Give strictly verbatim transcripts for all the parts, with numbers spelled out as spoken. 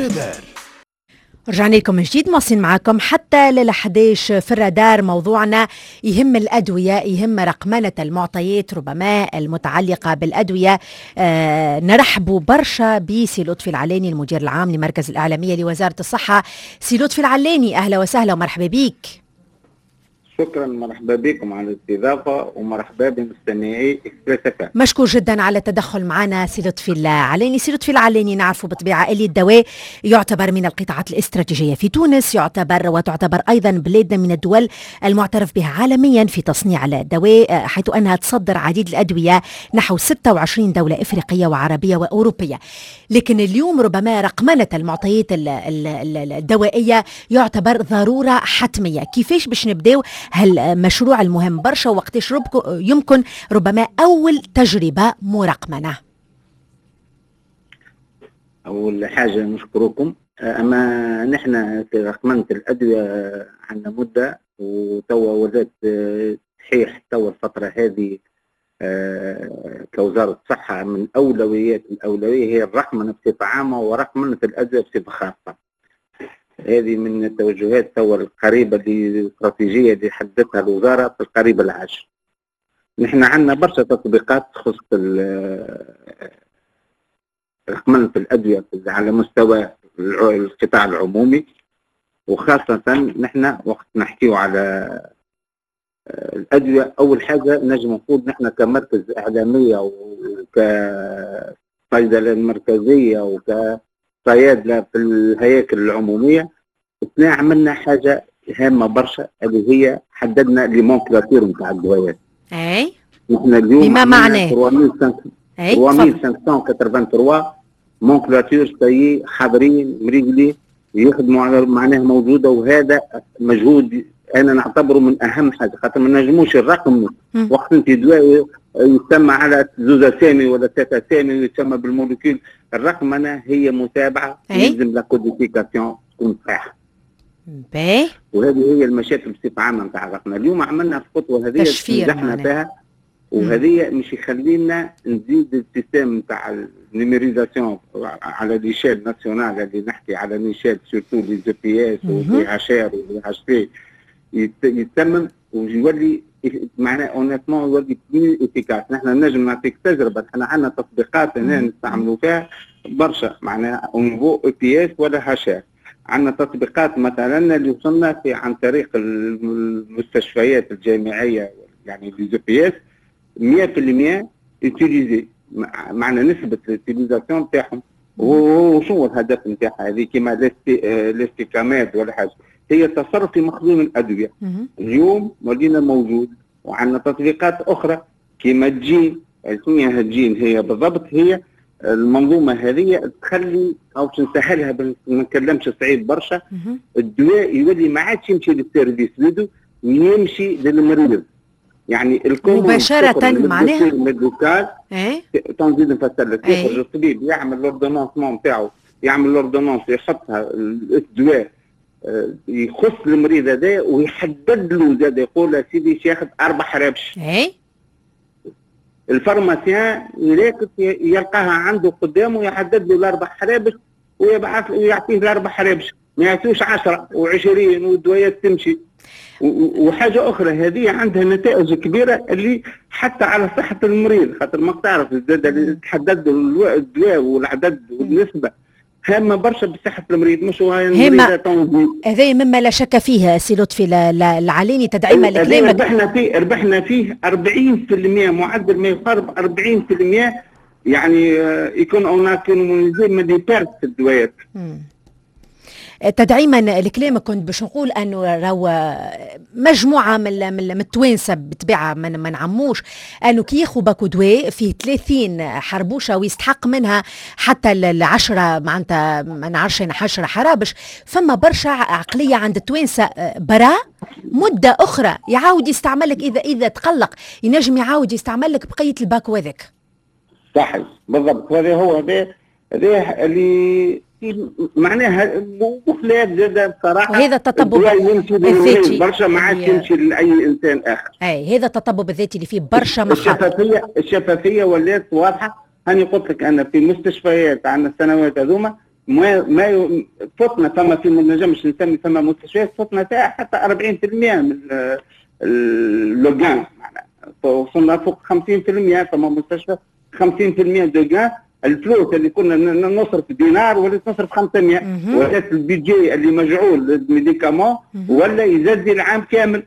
الرادار. رجعنا لكم من جديد، مواصلين معكم حتى للحديش في الرادار. موضوعنا يهم الأدوية، يهم رقمنة المعطيات ربما المتعلقة بالأدوية. آه نرحبوا برشا بسي لطفي العلاني المدير العام لمركز الإعلامية لوزارة الصحة. سي لطفي العلاني أهلا وسهلا ومرحبا بيك. شكرا، مرحبا بكم على الاستضافة ومرحبا بمستمعي إكسبريس إف إم. مشكور جدا على التدخل معنا سي لطفي العلاني. سي لطفي العلاني نعرفه بطبيعة اللي الدواء يعتبر من القطاعات الاستراتيجية في تونس، يعتبر وتعتبر أيضا بلادنا من الدول المعترف بها عالميا في تصنيع الدواء، حيث أنها تصدر عديد الأدوية نحو ستة وعشرين دولة إفريقية وعربية وأوروبية. لكن اليوم ربما رقمنة المعطيات الدوائية يعتبر ضرورة حتمية. كيفاش باش نبداو هالمشروع المهم برشا، وقتاش يمكن ربما أول تجربة مرقمنة؟ أول حاجة نشكركم. أما نحن في رقمنة الأدوية عندنا مدة، وتوا ولات صحيح توا الفترة هذه كوزارة الصحة من أولويات الأولوية هي الرقمنة بصفة عامة ورقمنة الأدوية بصفة خاصة. هذه من التوجهات توا القريبة الاستراتيجية اللي حددتها الوزارة في القريب العاجل. نحن عندنا برشا تطبيقات تخص رقمنة الأدوية على مستوى القطاع العمومي، وخاصة نحن وقت نحكيو على الأدوية. أول حاجة نجم نقول نحن كمركز إعلامية وكصيدلة مركزية وكصيادلة في الهياكل العمومية، اثنين عملنا حاجة هامة برشا اللي هي حددنا لي مونكلاتير نتاع الدوايات. أي نحن اليوم بما معناه ثلاثمية وثمانية وثمانين مونكلاتير سي حاضرين مريقلي يخدموا على معناها موجودة، وهذا مجهود أنا نعتبره من أهم حاجة، خاطر ما نجموش الرقم وقت أنت دواء يسمى على زوز أسامي ولا ثلاثة أسامي يسمى بالموليكيول. الرقمنة هي متابعة، يلزم لا كوديفيكاسيون تكون صحيحة. باهي، وهذه هي المشاكل بصفة عامة نتاع الرقمنة. اليوم عملنا في خطوة هذه نجحنا فيها، وهذه مش يخلينا نزيد السيستم نتاع النيميريزاسيون على ليشيل ناسيونال اللي نحكي على ليشيل سورتو لي زي بي اس ولي اشار ولي اش بي يتمم ويولي معناه اونيتمون يولي بلي افيكاس. نحن نجم نعطيك تجربه، نحن عندنا تطبيقات هنا نستعملوا فيها برشا معناها او نيفو اي بي اس ولا هاشار. عندنا تطبيقات مثلا اللي وصلنا في عن طريق المستشفيات الجامعيه يعني لي زي بي اس مية بالمية يوتيليزي، معنا نسبة الاتيليزاسيون نتاعهم. وشو الهدف نتاعها هذه كيما الاستيكامات ولا حاجة، هي تصرف في مخزون الأدوية. اليوم ولينا موجود، وعندنا تطبيقات أخرى كيما الجين، اسمها الجين هي بالضبط هي المنظومة هذه تخلي أو تنسهلها، ما نتكلمش صعيب برشا، الدواء يولي ما عادش يمشي للسيرفيس بيدو، يمشي للمريض. يعني مباشرة معناها ميديكال. ايه تنزيد نفسر لك يخرج الطبيب يعمل لوردونونسمون نتاعو، يعمل لوردونونس يحطها الدواء يخص المريض هذا ويحدد له زاد، يقول له سيدي ياخذ اربع حرابش. ايه الفارماسيان يلقاها عنده قدامه يحدد له الاربع حرابش ويبعث ويعطيه الاربع حرابش، ما يعطيوش عشرة وعشرين والدويات تمشي. وحاجة أخرى هذه عندها نتائج كبيرة اللي حتى على صحة المريض، خاطر ما تعرف الزاد تحدد الدواء والعدد والنسبة هامة برشا بصحة المريض، مش هو المريض تنظيم. هذا مما لا شك فيه سي لطفي العلاني تدعيما لكلامك. ربحنا فيه ربحنا فيه أربعين بالمئة، معدل ما يقارب أربعين بالمئة، يعني يكون هناك منظم دي بيرت في الدواء. تدعيما لكلامك كنت باش نقول انه راهو مجموعه من من التوانسه بطبيعه ما نعموش انه كي ياخذوا باكو دواء فيه ثلاثين حربوشه ويستحق منها حتى العشرة معناتها ما نعرفش عشرة حرابش. فما برشا عقليه عند التوانسه برا مده اخرى يعاود يستعملك، اذا اذا تقلق ينجم يعاود يستعملك بقيه الباكو هذاك. صحيح بالضبط، هذا هو هذا هذا اللي معناها مخلاف زاد بصراحه. وهذا التطبب الذاتي برشا ما عادش يمشي لاي انسان اخر. اي هذا التطبب الذاتي اللي فيه برشا مخاطر. الشفافيه الشفافيه ولات واضحه. هاني قلت لك انا في مستشفيات عندنا السنوات هذوما ما ما فوتنا فما في ما نجمش نسمي فما مستشفيات فوتنا فيها حتى أربعين بالمئة من اللوغان، معناها وصلنا فوق خمسين بالمئة فما مستشفى خمسين بالمئة دوغان. الفلوس اللي كنا نصرف دينار ولات نصرف خمسمئة، ولات البيجي اللي مجعول للميديكامون ولا يزدي العام كامل.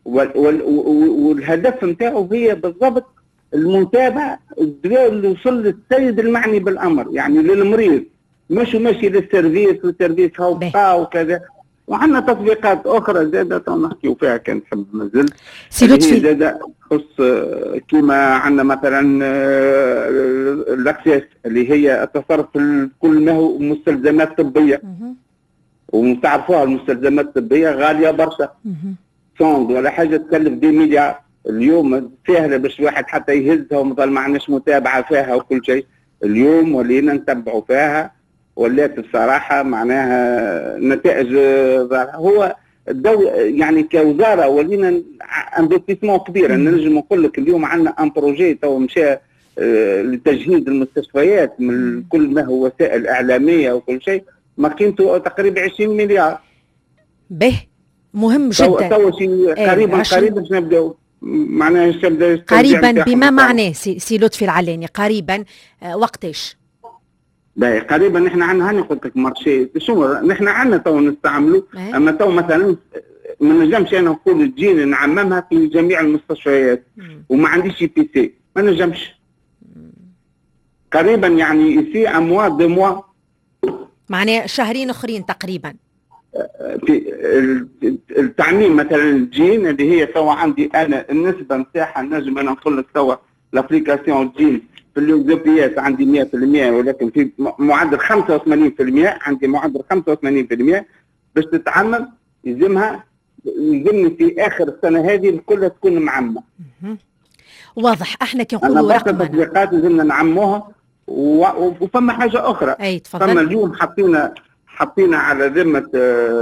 والهدف نتاعو هي بالضبط المتابعه الدواء اللي وصل للسيد المعني بالامر، يعني للمريض، مش ماشي للسيرفيس والسيرفيس هاو بقى وكذا. وعندنا تطبيقات اخرى زاده نحكيو فيها كان تحب مازلت سي لطفي زاده تخص كيما عندنا مثلا الاكسس اللي هي التصرف في كل ما هو مستلزمات طبيه، وتعرفوها المستلزمات الطبيه غاليه برشا، سوند ولا حاجه تكلف دي مليار. اليوم سهله باش واحد حتى يهزها ومظل ما عندناش متابعه فيها وكل شيء. اليوم ولينا نتبعوا فيها، ولات بصراحه معناها نتائج هو الدو يعني كوزاره ولينا انفستيسمون كبير. انا نجم نقول لك اليوم عندنا ان بروجي تو مشى لتجهيز المستشفيات من كل ما هو وسائل اعلاميه وكل شيء، ما قيمته تقريبا عشرين مليار. به مهم جدا. تو شيء قريبا قريبا باش نبداو معناها نبدا قريبا بما معناه سي, سي لطفي العلاني قريبا آه وقتاش؟ باهي قريبا نحن عندنا هاني قلت لك مارشي شو نحن عندنا تو نستعملوا، اما تو مثلا ما نجمش انا نقول تجيني نعممها في جميع المستشفيات وما عنديش بي سي، ما نجمش. قريبا يعني يسي اموا دو موا، معناه شهرين اخرين تقريبا. في التعميم مثلا الجين اللي هي توا عندي انا النسبه نتاعها نجم انا نقول لك توا لابليكاسيون الجين في اللوزوبيات عندي مئة بالمئة، ولكن في معدل خمسة وثمانين بالمئة، عندي معدل خمسة وثمانين بالمئة باش تتعمم. يلزمها يلزمني في اخر السنه هذه الكل تكون معممه. واضح. احنا كي نقولوا رقمنا التطبيقات لازمنا نعموها. وفما حاجه اخرى، اي تفضل. فما اليوم حطينا حطينا على ذمه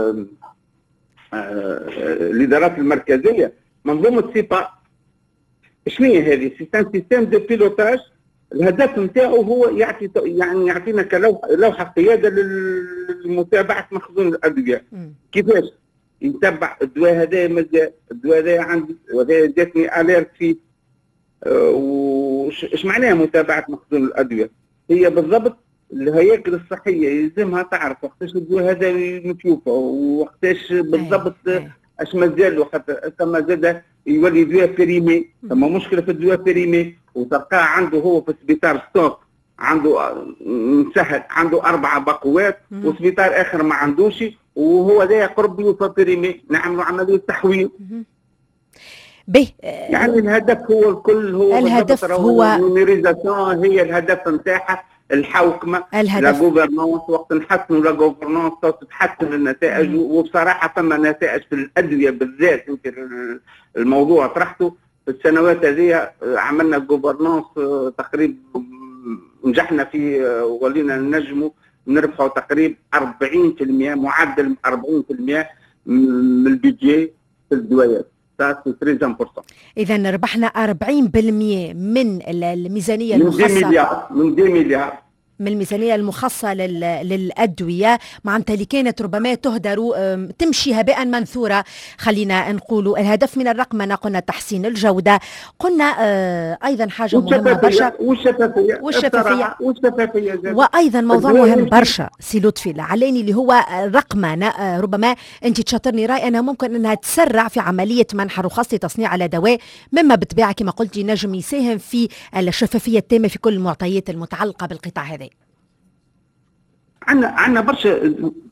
الادارات المركزيه منظومه سيبا. شنو هي هذه؟ سيستم سيستم دو بيلوتاج. الهدف نتاعو هو يعطي يعني يعطينا كلوحه قياده لمتابعه مخزون الادويه. كيفاش يتبع الدواء هذا مازال، الدواء هذا عندي وهذا جاتني اليرت فيه. أه وش معناها متابعه مخزون الادويه؟ هي بالضبط الهياكل الصحيه يلزمها تعرف وقتاش الدواء هذا متوفى وقتاش بالضبط اش مازال، وخاطر ثم زاد يولي دواء بيريمي، ثم مشكله في الدواء بيريمي وتلقاه عنده هو في السبيطار ستوك عنده مسهل عنده اربعه باقوات وسبيطار اخر ما عندوش وهو ذا قرب يوفى بيريمي، نعملوا عمليه تحويل. به يعني الهدف هو الكل هو الهدف هو النيميريزاسيون، هي الهدف نتاعها الحوكمه لا غوفرنونس. وقت نحسنوا لا غوفرنونس تتحسن النتائج. وبصراحه ثم نتائج في الادويه بالذات. يمكن الموضوع طرحته في السنوات هذه عملنا غوفرنونس تقريبا نجحنا فيه ولينا نجموا نرفعوا تقريبا أربعين بالمئة معدل أربعين بالمئة من البيجي في الدوايات. إذا ربحنا أربعين بالمئة من الميزانية المخصصة من مليار من دي مليار من الميزانية المخصصة للأدوية، معناتها اللي كانت ربما تهدر تمشي هباء منثورة. خلينا نقولوا الهدف من الرقمنة قلنا تحسين الجودة، قلنا أيضا حاجة مهمة برشا والشفافية والشفافية والشفافية وأيضا موضوع مهم برشا سي لطفي العلاني اللي هو الرقمنة. ربما أنت تشاطرني رأي أنها ممكن أنها تسرع في عملية منح رخص لتصنيع الأدوية، مما بالطبيعة كما قلت نجم يساهم في الشفافية التامة في كل المعطيات المتعلقة بالقطاع هذا. عندنا عندنا برشا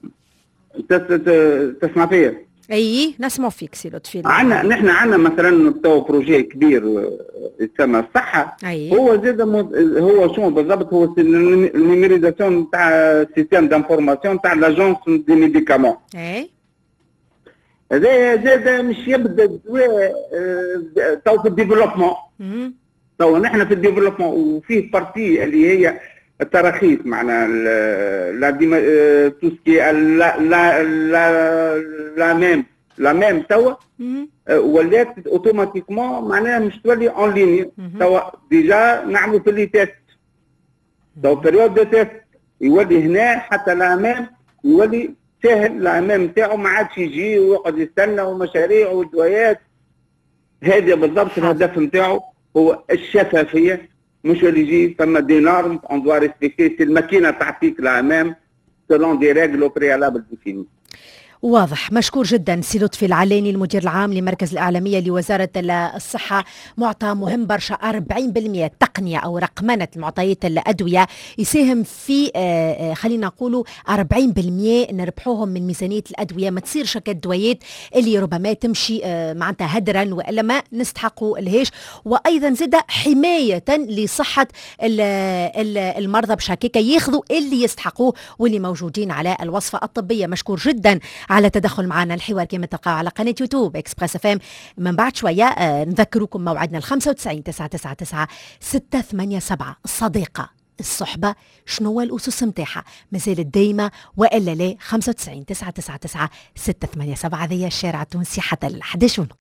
تسمع فيا. اي نسمع فيك سي لطفي. عندنا نحن عندنا مثلا تو بروجي كبير يسمى الصحه. أي. هو زاد هو شنو بالضبط؟ هو النيميريزاسيون تاع سيستم دانفورماسيون تاع لاجونس دي ميديكامون. اي هذا زاد مش يبدا الدواء تو في الديفلوبمون. تو نحن في الديفلوبمون وفيه بارتي اللي هي التراخيص معنا لا ديما تو سكي لا لا لا لا ميم لا ميم توا ولات اوتوماتيكمون معناها مش تولي اون ليني. توا ديجا نعملوا في لي تيست تو بيريود دو تيست يولي هنا حتى الامام يولي سهل، الامام نتاعو ما عادش يجي ويقعد يستنى ومشاريع ودويات. هذا بالضبط الهدف نتاعو هو الشفافيه، مش اللي يجي فما دي نورم اون دوا ريسبكتي، الماكينه تعطيك الامام سولون دي ريغل بريالابل ديفيني. واضح. مشكور جدا سي لطفي العلاني المدير العام لمركز الإعلامية لوزارة الصحة. معطى مهم برشا، أربعين بالمئة تقنية أو رقمنة المعطيات الأدوية يساهم في خلينا نقولوا أربعين بالمئة نربحوهم من ميزانية الأدوية. ما تصير شكل الدويات اللي ربما تمشي معناتها هدرا وإلا ما نستحقوا الهيش، وأيضا زاد حماية لصحة المرضى بشكل ياخذوا اللي يستحقوه واللي موجودين على الوصفة الطبية. مشكور جدا على تدخل معنا. الحوار كما تلقاه على قناة يوتيوب إكسبريس اف ام. من بعد شوية آه نذكركم موعدنا الخمسة وتسعين تسعة تسعة تسعة ستة ثمانية سبعة. الصديقة الصحبة شنو هو الأسس متاعها؟ مازالت دايمة وإلا لا؟ خمسة وتسعين تسعة تسعة تسعة ستة ثمانية سبعة. هذه الشارع التونسي حتى الحداشون.